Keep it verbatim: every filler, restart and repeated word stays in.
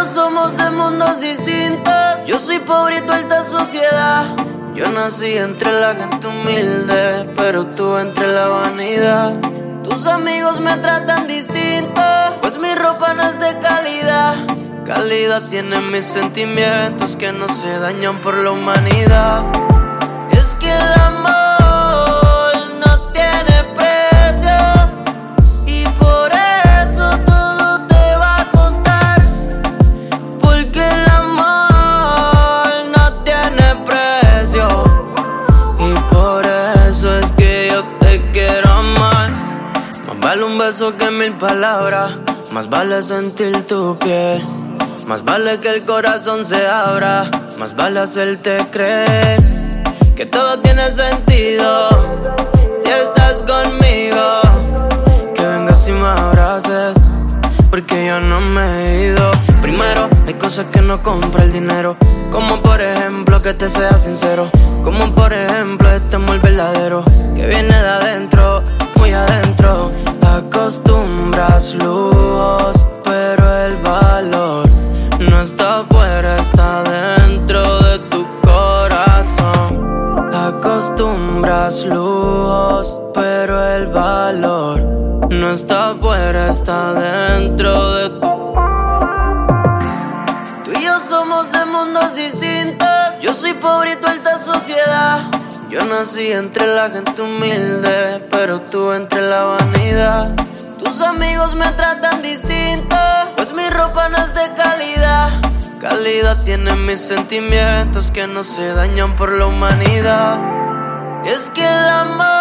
yo somos de mundos distintos. Yo soy pobre y tu alta sociedad. Yo nací entre la gente humilde, pero tú entre la vanidad. Tus amigos me tratan distinto, pues mi ropa no es de calidad. Calidad tienen mis sentimientos que no se dañan por la humanidad. Es que el amor no tiene precio y por eso todo te va a costar. Porque el amor no tiene precio y por eso es que yo te quiero amar. Más vale un beso que mil palabras, más vale sentir tu piel, más vale que el corazón se abra, más vale hacerte creer que todo tiene sentido si estás conmigo. Que vengas y me abraces, porque yo no me he ido. Primero, hay cosas que no compra el dinero, como por ejemplo que te seas sincero, como por ejemplo este amor verdadero que viene de adentro, muy adentro. Acostumbras lujos, pero el valor no está afuera, está dentro de tu corazón. Acostumbras lujos, pero el valor no está afuera, está dentro de tu. Tú y yo somos de mundos distintos. Yo soy pobre y tu alta sociedad. Yo nací entre la gente humilde, pero tú entre la vanidad. Tus amigos me tratan distinto, pues mi ropa no es de calidad. Calidad tienen mis sentimientos que no se dañan por la humanidad. Es que el amor